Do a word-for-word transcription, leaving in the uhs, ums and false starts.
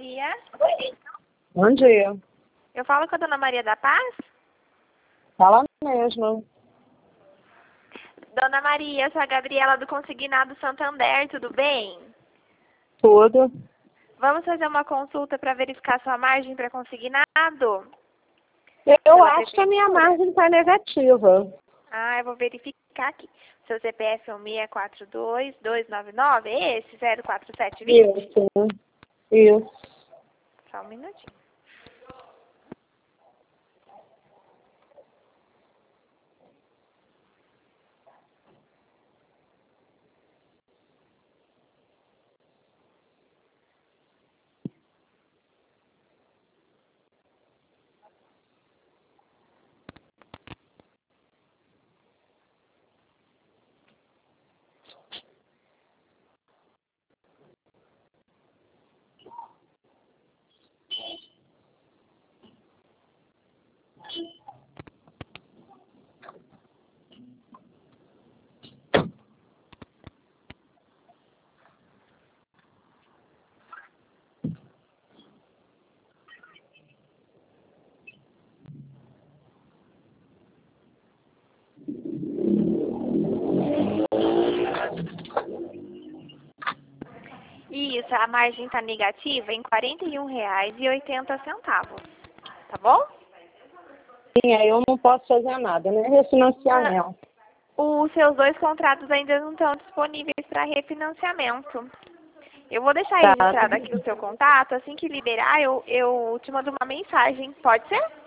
dia. Bom dia. Eu falo com a dona Maria da Paz? Fala mesmo. Dona Maria, eu sou a Gabriela do Consignado Santander, tudo bem? Tudo. Vamos fazer uma consulta para verificar sua margem para consignado? Eu Pela acho que a minha prefeitura. margem está negativa. Ah, eu vou verificar aqui. Seu C P F é o seis quatro dois, dois nove nove, é esse? zero quatro sete dois zero? Isso. Isso. Só um minutinho. Isso, a margem está negativa em quarenta e um reais e oitenta centavos. Tá bom? Sim, aí eu não posso fazer nada, né? Refinanciamento. Os seus dois contratos ainda não estão disponíveis para refinanciamento. Eu vou deixar Tá. registrado aqui o seu contato. Assim que liberar, eu, eu te mando uma mensagem. Pode ser?